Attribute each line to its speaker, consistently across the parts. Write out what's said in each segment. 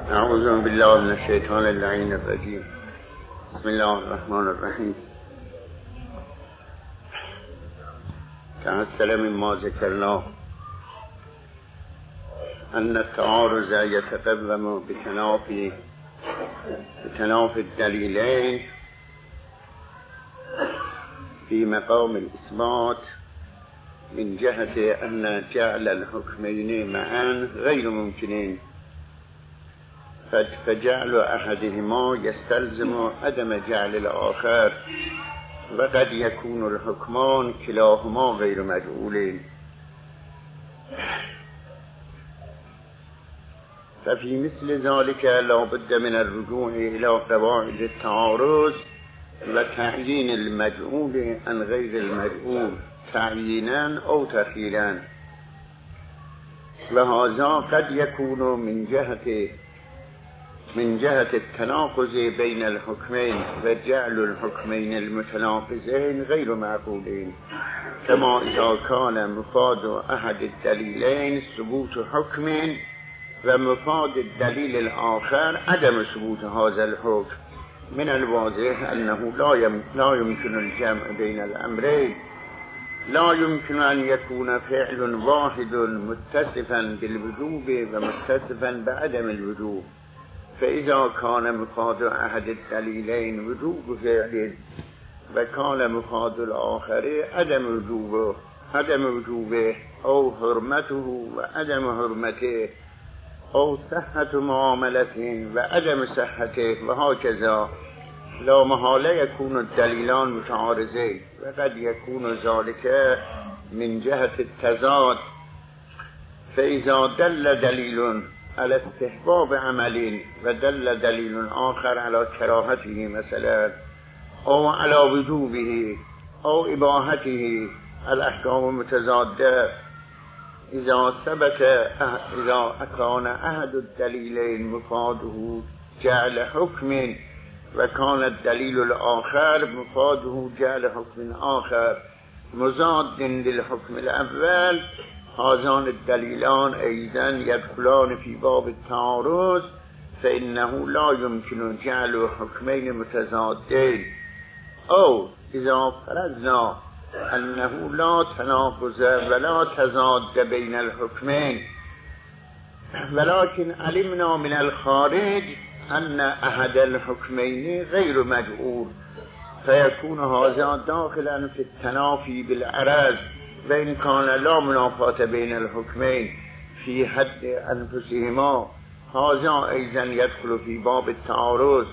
Speaker 1: اعوذ بالله من الشیطان اللعین الرجیم. بسم الله الرحمن الرحیم. تحصل مما ذکرنا ان التعارض يتقوم بتنافي الدليلين في مقام الإثبات من جهة أن جعل الحكمين معا غير ممكنين، فجعل أحدهما يستلزم عدم جعل الآخر، وقد يكون الحكمان كلاهما غير مجعولين. ففي مثل ذلك لا بد من الرجوع إلى قواعد التعارض وتعيين المجعول عن غير المجعول تعيينا أو تخييرا، وهذا قد يكون من جهة التناقض بين الحكمين وجعل الحكمين المتناقضين غير معقولين، كما إذا كان مفاد أحد الدليلين ثبوت حكم ومفاد الدليل الآخر عدم ثبوت هذا الحكم. من الواضح أنه لا يمكن الجمع بين الأمرين، لا يمكن أن يكون فعل واحد متصفا بالوجوب ومتصفا بعدم الوجوب، فإذا كان مفاد أحد الدليلين وجوب فعل وكان مفاد الآخر عدم وجوبه أو حرمته وعدم حرمته أو صحة معاملته وعدم صحته، وهكذا لا محالة يكون الدليلان متعارضين، وقد يكون ذلك من جهة التضاد. فإذا دل دليل على استحباب عمل ودل دليل آخر على كراهته مثلا أو على وجوبه أو إباحته، الأحكام متضادة. إذا كان أحد الدليلين مفاده جعل حكم وكان الدليل الآخر مفاده جعل حكم آخر مضاد للحكم الأول، هذان الدليلان أيضا يدخلان في باب التعارض، فإنه لا يمكن جعل حكمين متضادين. أو إذا فرضنا أنه لا تناقض ولا تضاد بين الحكمين، ولكن علمنا من الخارج أن أحد الحكمين غير مجعول، فيكون هذا داخلا في التنافي بالعرض، وإن كان لا منافاة بين الحكمين في حد أنفسهما، هذا أيضا يدخل في باب التعارض.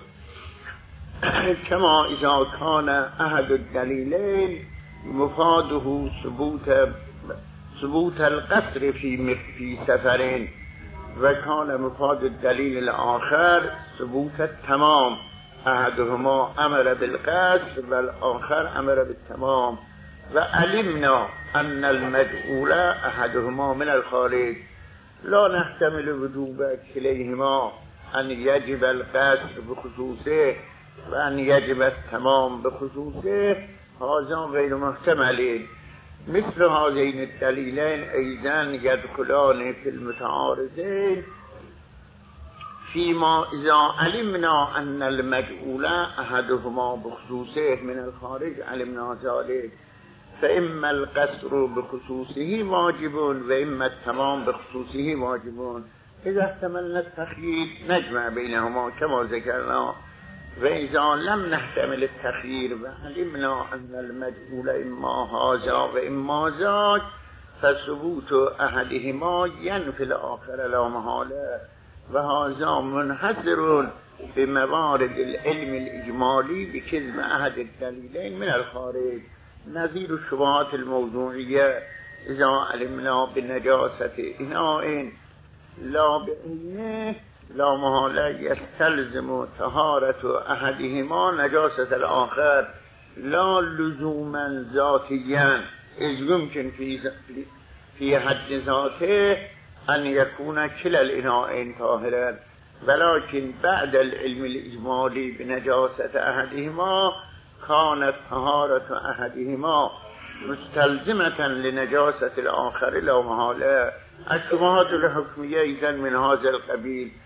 Speaker 1: كما إذا كان أحد الدليلين مفاده ثبوت القصر في سفرين وكان مفاد الدليل الآخر ثبوت التمام، أحدهما أمر بالقصر والآخر أمر بالتمام، وعلمنا أن المجعول أحدهما من الخارج، لا نحتمل وجوب كليهما، أن يجب القصر بخصوصه وأن يجب التمام بخصوصه، هذا غير محتملين. مثل هذين الدليلين أيضا يدخلان في المتعارضين فيما إذا علمنا أن المجعول أحدهما بخصوصه من الخارج، علمنا ذلك، فإما القصر بخصوصه واجب وإما التمام بخصوصه واجب. إذا احتملنا التخيير نجمع بينهما كما ذكرنا، وإذا لم نحتمل التخيير وعلمنا أن المجعول إما هذا وإما ذاك، فثبوت أحدهما ينفي الآخر لا محالة، وهذا منحصر بموارد العلم الإجمالي بكذب أحد الدليلين من الخارج، نظير الشبهات الموضوعية. إذا علمنا بنجاسة إناء لا بعينه لا محالة يستلزم طهارة أحدهما نجاسة الآخر لا لزوما ذاتيا، إذ يمكن في حد ذاته أن يكون كلا الإناءين طاهرا، ولكن بعد العلم الإجمالي بنجاسة أحدهما كانت طهارة أحدهما مستلزمة لنجاسة الآخر لا محالة. الشبهات الحكمية إذن من هذا القبيل.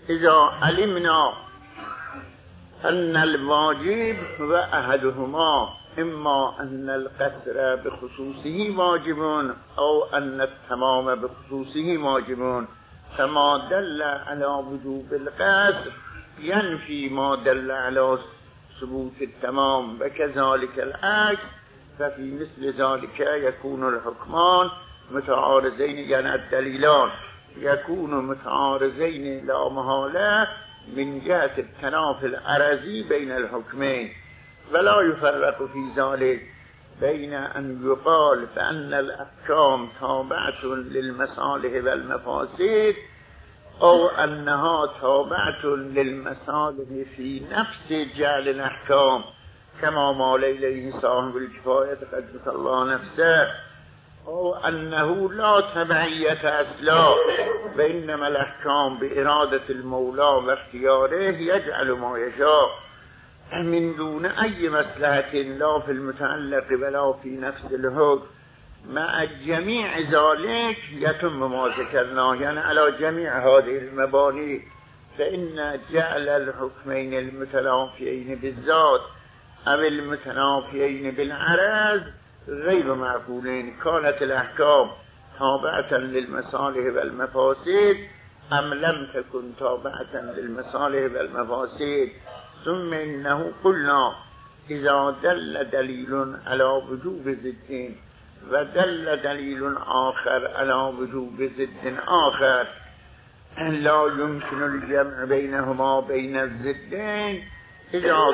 Speaker 1: اذا علمنا ان الواجب و احدهما اما ان القصر بخصوصه واجب او ان التمام بخصوصه واجب، فما دل على وجوب القصر ينفي ما دل على ثبوت التمام، وكذلك العكس، ففي مثل ذلك يكون الحكمان متعارضين، يعني الدليلان يكون متعارضين لا محالة من جهة التنافي العرضي بين الحكمين، ولا يفرق في ذلك بين أن يقال فأن الأحكام تابعة للمصالح والمفاسد أو أنها تابعة للمصالح في نفس جعل الأحكام، كما مال إليه صاحب الكفاية قدس الله نفسه، أو أنه لا تبعية أصلا، وإنما الأحكام بإرادة المولى واختياره يجعل ما يشاء من دون أي مصلحة لا في المتعلق ولا في نفس الحكم، مع جميع ذلك يتم ما ذكرناه، يعني على جميع هذه المباني، فإن جعل الحكمين المتنافيين بالذات أو المتنافيين بالعرض غير معقولين، كانت الأحكام تابعة للمصالح والمفاسد أم لم تكن تابعة للمصالح والمفاسد. ثم إنه قلنا إذا دل دليل على وجوب ضد ودل دليل آخر على وجوب ضد آخر لا يمكن الجمع بينهما بين الضدين إذا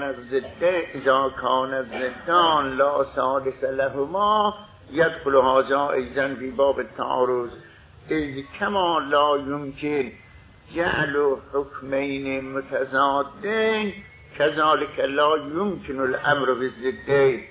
Speaker 1: كان الضدان لا ثالث لهما يدخل هذا أيضا في باب التعارض، إذ كما لا يمكن جعل حكمين متضادين كذلك لا يمكن الأمر بالضدين.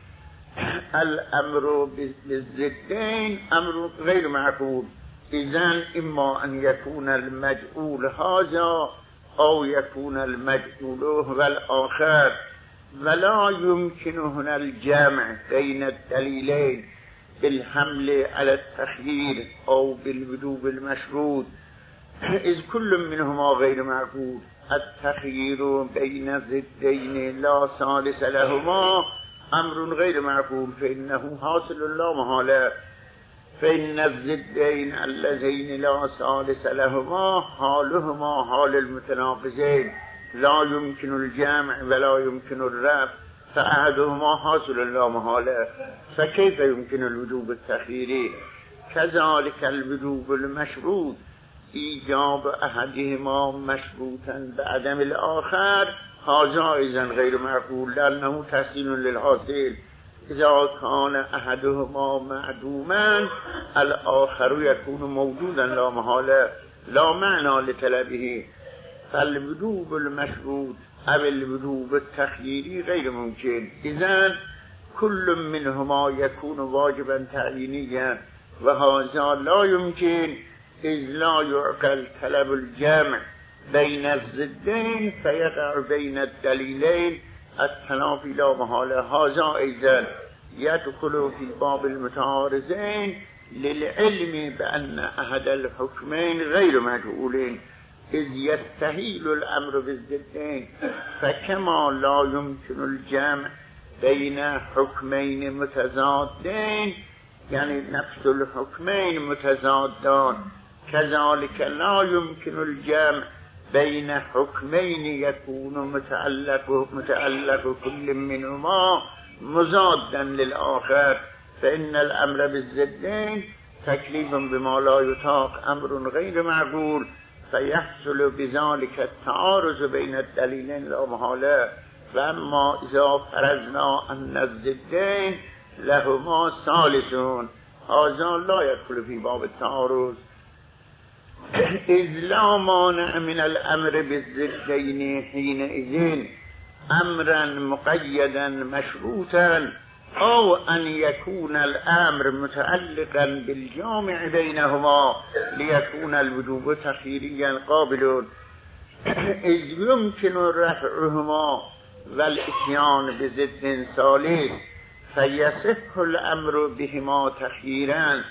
Speaker 1: الأمر بالضدين أمر غير معقول، إذن إما أن يكون المجعول هذا أو يكون المجعول هو الآخر، ولا يمكن هنا الجمع بين الدليلين بالحمل على التخيير أو بالوجوب المشروط، إذ كل منهما غير معقول. التخيير بين ضدين لا ثالث لهما أمر غير معقول، فإنه حاصل لا محالة، فإن الضدين اللذين لا ثالث لهما حالهما حال المتناقضين، لا يمكن الجمع ولا يمكن الرفع، فأحدهما حاصل لا محالة، فكيف يمكن الوجوب التخييري؟ كذلك الوجوب المشروط إيجاب أحدهما مشروطا بعدم الآخر هذا أيضا غير معقول، لأنه تحصيل للحاصل. إذا كان أحدهما معدوما الآخر يكون موجودا لا محالة، لا معنى لطلبه، فالوجوب المشروط أو الوجوب التخييري غير ممكن. إذن كل منهما يكون واجبا تعيينيا، وهذا لا يمكن، إذ لا يعقل طلب الجمع بين الضدين فيقع بين الدليلين التنافي لا محالة. هذا أيضا يدخل في باب المتعارضين للعلم بأن أحد الحكمين غير مجعولين، إذ يستحيل الأمر بالضدين، فكما لا يمكن الجمع بين حكمين متضادين يعني نفس الحكمين متضادان، كذلك لا يمكن الجمع بين حكمين يكون متعلق كل منهما مضادا للآخر، فإن الأمر بالضدين تكليف بما لا يطاق أمر غير معقول، فيحصل بذلك التعارض بين الدليلين لا محالة. فأما إذا فرضنا أن الضدين لهما ثالثون هذا لا يدخل في باب التعارض، إذ لا مانع من الأمر بالضدين حينئذ أمرا مقيدا مشروطا، أو أن يكون الأمر متعلقا بالجامع بينهما ليكون الوجوب تخييريا قابل، إذ يمكن رفعهما والإتيان بضد ثالث فيصح الأمر بهما تخييرا،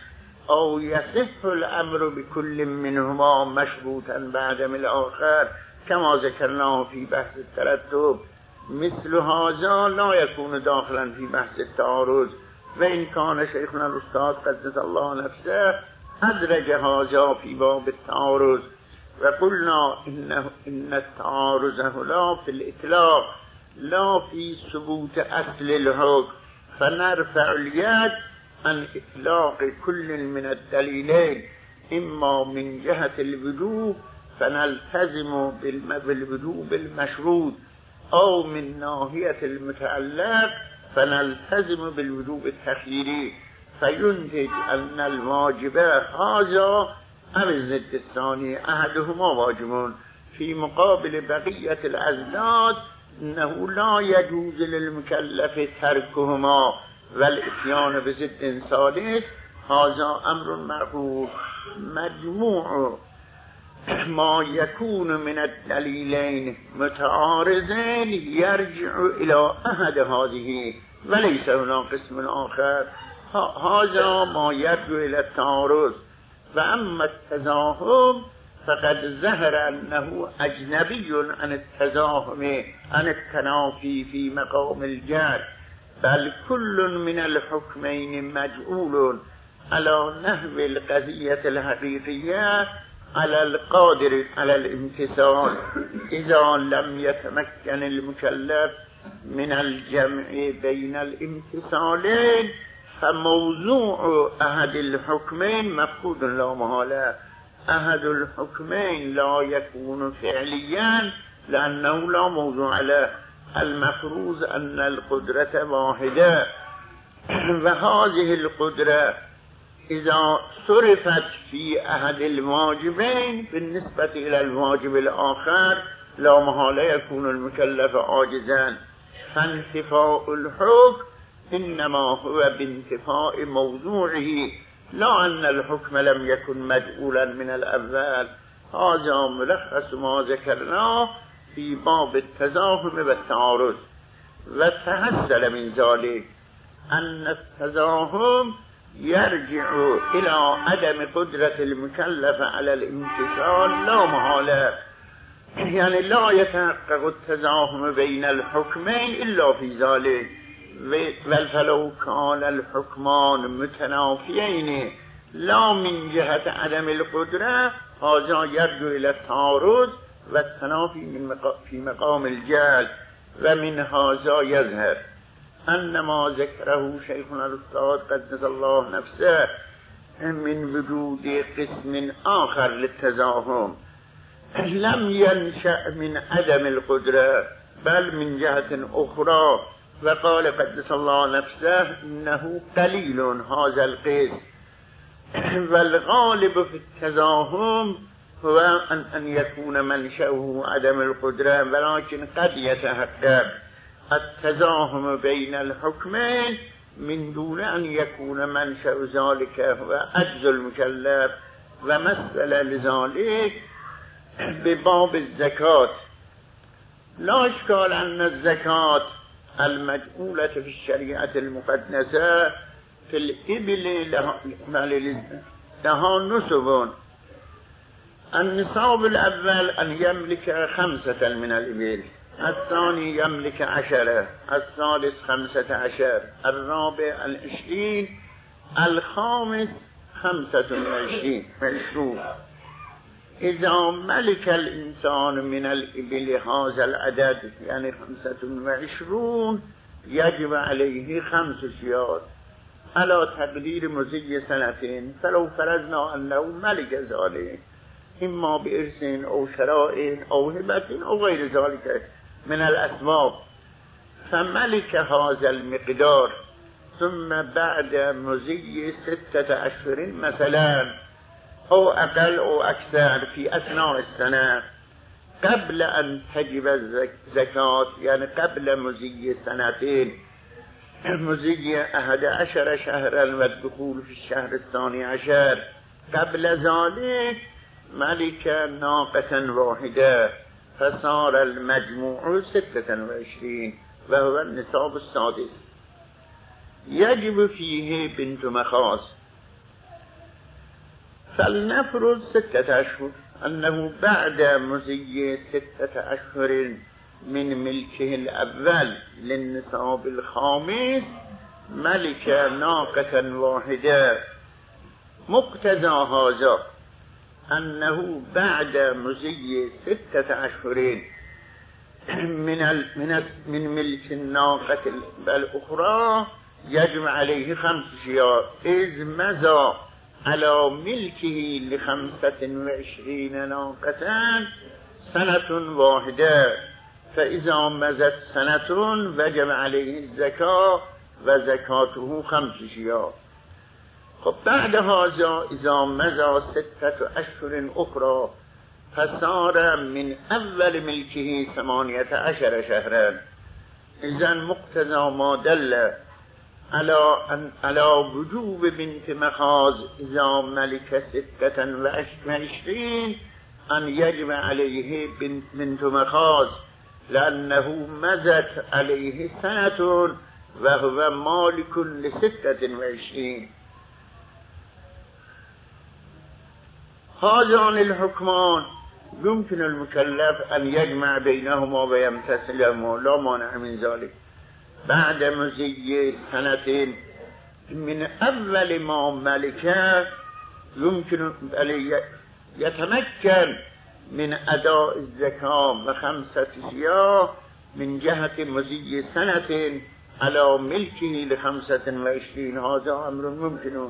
Speaker 1: او یصح الامر بكل منهما مشروطا بعدم الاخر كما ذكرناه في بحث الترتب مثل هذا لا يكون داخلا في بحث التعارض وإن كان شيخنا الأستاذ قدس الله نفسه أدرج هذا في باب التعارض وقلنا إن التعارض هنا في الإطلاق لا في ثبوت أصل الحكم فنرفع اليد عن إطلاق كل من الدليلين إما من جهة الوجوب فنلتزم بالوجوب المشروط أو من ناحية المتعلق فنلتزم بالوجوب التخييري فينتج أن الواجب هذا أو الضد الثاني أحدهما واجب في مقابل بقية الأزداد إنه لا يجوز للمكلف تركهما والإتيان بضد ثالث هذا أمر معقول مجموع ما يكون من الدليلين متعارضين يرجع إلى أحد هذه وليس هنا قسم آخر هذا ما يرجع إلى التعارض وأما التزاحم فقد ظهر أنه أجنبي عن التزاحم عن التنافي في مقام الجر بل كل من الحكمين مجعول على نحو القضية الحقيقية على القادر على الامتثال إذا لم يتمكن المكلف من الجمع بين الامتثالين فموضوع أحد الحكمين مفقود لا محالة أحد الحكمين لا يكون فعليا لأنه لا موضوع له المفروض أن القدرة واحدة وهذه القدرة إذا صرفت في أحد الواجبين بالنسبة إلى الواجب الآخر لا محالة يكون المكلف عاجزا فانتفاء الحكم إنما هو بانتفاء موضوعه لا أن الحكم لم يكن مجعولا من الأول هذا ملخص ما ذكرناه في باب التزاحم والتعارض وتحصل من ذلك أن التزاحم يرجع إلى عدم قدرة المكلف على الامتثال لا محالة يعني لا يتحقق التزاحم بين الحكمين إلا في ذلك فلو كان الحكمان متنافيين لا من جهة عدم القدرة هذا يرجع إلى التعارض والتنافي في مقام الجهل ومن هذا يظهر أن ما ذكره شيخنا الأستاذ قدس الله نفسه من وجود قسم آخر للتزاحم لم ينشأ من عدم القدرة بل من جهة أخرى وقال قدس الله نفسه إنه قليل هذا القسم والغالب في التزاحم هو أن يكون منشأه عدم القدرة ولكن قد يتحقق التزاحم بين الحكمين من دون أن يكون منشأ ذلك هو عجز المكلف ومثل لذلك بباب الزكاة لا إشكال أن الزكاة المجعولة في الشريعة المقدسة في الإبل لها نسب النصاب الأول أن يملك 5 من الإبل الثاني يملك 10 الثالث 15 الرابع 20 الخامس 25 إذا ملك الإنسان من الإبل هذا العدد يعني 25 يجب عليه 5 شيات على تقدير مزي 2 فلو فرضنا أنه ملك ذلك إما بإرث أو شراء أو هبة أو غير ذلك من الأسباب فملك هذا المقدار ثم بعد مزي 6 أشهر مثلا أو أقل أو أكثر في أثناء السنة قبل أن تجب الزكاة يعني قبل مزي 2 مزي 11 شهرا والدخول في الشهر 12 قبل ذلك ملك ناقة واحدة فصار المجموع 26 وهو النصاب السادس يجب فيه بنت مخاض فلنفرض 6 أشهر أنه بعد مضي 6 أشهر من ملكه الأول للنصاب الخامس ملك ناقة واحدة. مقتضى هذا أنه بعد مضي 6 أشهر من ملك الناقة الأخرى يجب عليه 5 شياه، إذ مضى على ملكه ل25 ناقة سنة واحدة، فإذا مضت سنة وجب عليه الزكاة وزكاته 5 شياه. خب بعد هذا إذا مضى 6 أشهر أخرى فصار من أول ملكه 18 شهرا. إذن مقتضى ما دل على وجوب بنت مخاض إذا ملك 26 أن يجب عليه بنت مخاض، لأنه مضت عليه سنة وهو مالك ل26. هذان الحكمان يمكن المكلف أن يجمع بينهما ويمتثلهما لا مانع من ذلك بعد مضي سنة من أول ما ملكه. يمكن يتمكن من أداء الزكاة و5 شياه من جهة مضي سنة على ملكه ل25. هذا أمر ممكن.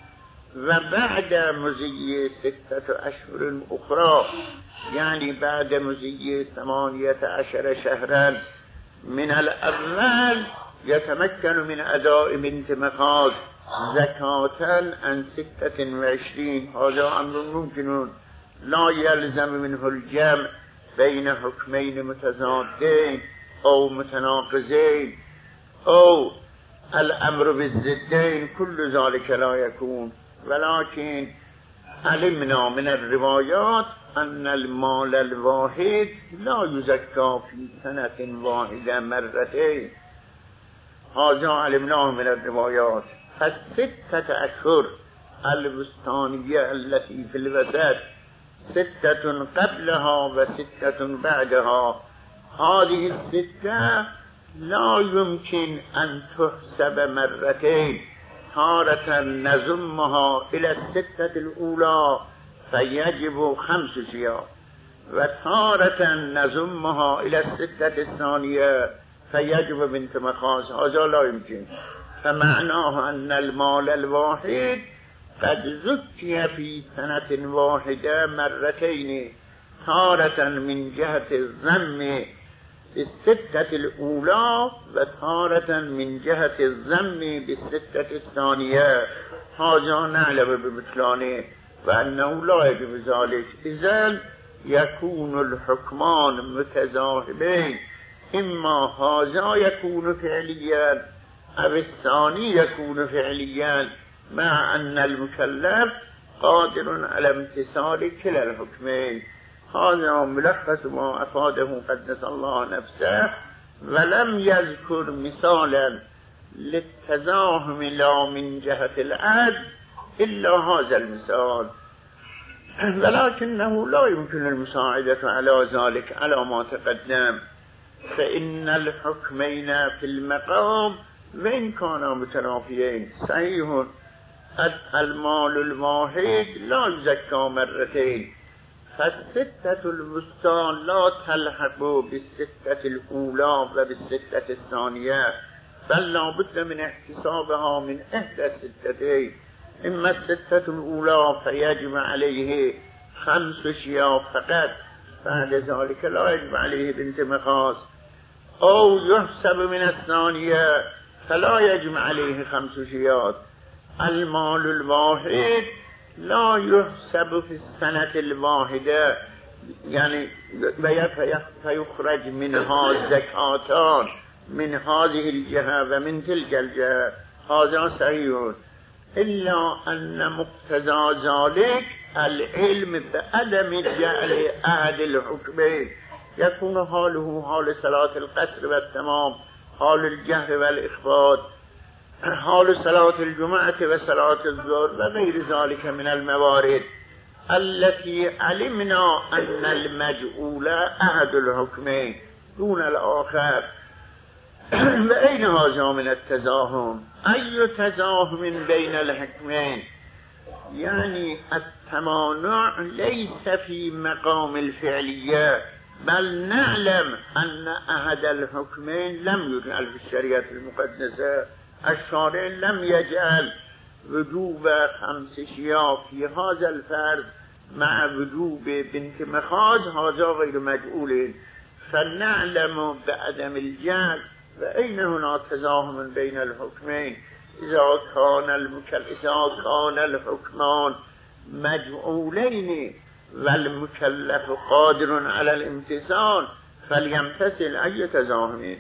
Speaker 1: وبعد مضي 6 أشهر أخرى يعني بعد مضي 18 شهرا من الأول يتمكن من أداء بنت مخاض زكاة عن 26. هذا أمر ممكن لا يلزم منه الجمع بين حكمين متضادين أو متناقضين أو الأمر بالضدين، كل ذلك لا يكون. ولكن علمنا من الروايات أن المال الواحد لا يزكى في سنة واحدة مرتين. هذا علمناه من الروايات. فال6 أشهر الوسطانية التي في الوسط 6 قبلها و6 بعدها، هذه ال6 لا يمكن أن تحسب مرتين. تارة نضمها إلى 6 الأولى فيجب 5 شياه، وتارة نضمها إلى 6 الثانية فيجب بنت مخاض. هذا لا يمكن. فمعناه أن المال الواحد قد زكي في سنة واحدة مرتين، تارة من جهة الضم بالستة الأولى وتارة من جهة الضم بالستة الثانية. هذا نعلم ببطلانه وأنه لا يجب ذلك. إذن يكون الحكمان متذاهبين، إما هذا يكون فعليا أو الثاني يكون فعليا، مع أن المكلف قادر على امتثال كلا الحكمين. هذا ملخص ما أفاده قدس الله نفسه، ولم يذكر مثالا للتزاحم لا من جهة العدل إلا هذا المثال، ولكنه لا يمكن المساعدة على ذلك على ما تقدم. فإن الحكمين في المقام وإن كانا متنافيين صحيح. المال الواحد لا يزكى مرتين، فالستة الوسطى لا تلحق بالستة الأولى وبالستة الثانية، بل لا بد من احتسابها من إحدى الستتين. إما الستة الأولى فيجب عليه 5 شياه فقط، بعد ذلك لا يجب عليه بنت مخاض، أو يحسب من الثانية فلا يجب عليه 5 شياه. المال الواحد لا يحسب في السنة الواحدة، يعني فيخرج منها زكاتان من هذه الجهة ومن تلك الجهة. هذا صحيح، إلا أن مقتضى ذلك العلم بعدم جعل أحد الحكمين، يكون حاله حال صلاة القصر والتمام، حال الجهر والإخفاض. حال صلاة الجمعة و صلاة الظهر و غیر ذلك من الموارد التي علمنا ان المجعول احد الحكمين دون الاخر. و این هذا من التزاحم ای تزاحم بین الحكمين، یعنی التمانع ليس في مقام الفعلیه بل نعلم ان احد الحكمين لم يجعل في الشريعة المقدسة. الشارع لم يجعل وجوب 5 شياه في هذا الفرد مع وجوب بنت مخاض هذا غير مجعول، فنعلم بعدم الجعل. وأين هنا تزاحم بين الحكمين إذا كان الحكمان مجعولين والمكلف قادر على الامتثال فليمتثل أي تزاحم.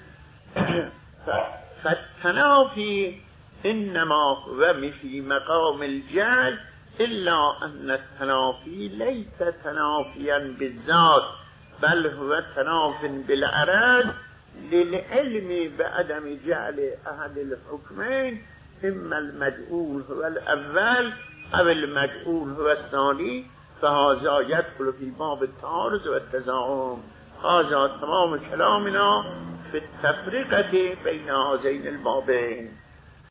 Speaker 1: فالتنافي إنما هو في مقام الجعل، إلا أن التنافي ليس تنافيا بالذات بل هو تناف بالعرض للعلم بعدم جعل أحد الحكمين، إما المجعول هو الأول أو المجعول هو الثاني، فهذا يدخل في باب التعارض والتزاحم. هذا تمام كلامنا في التفرقة بين هذين البابين.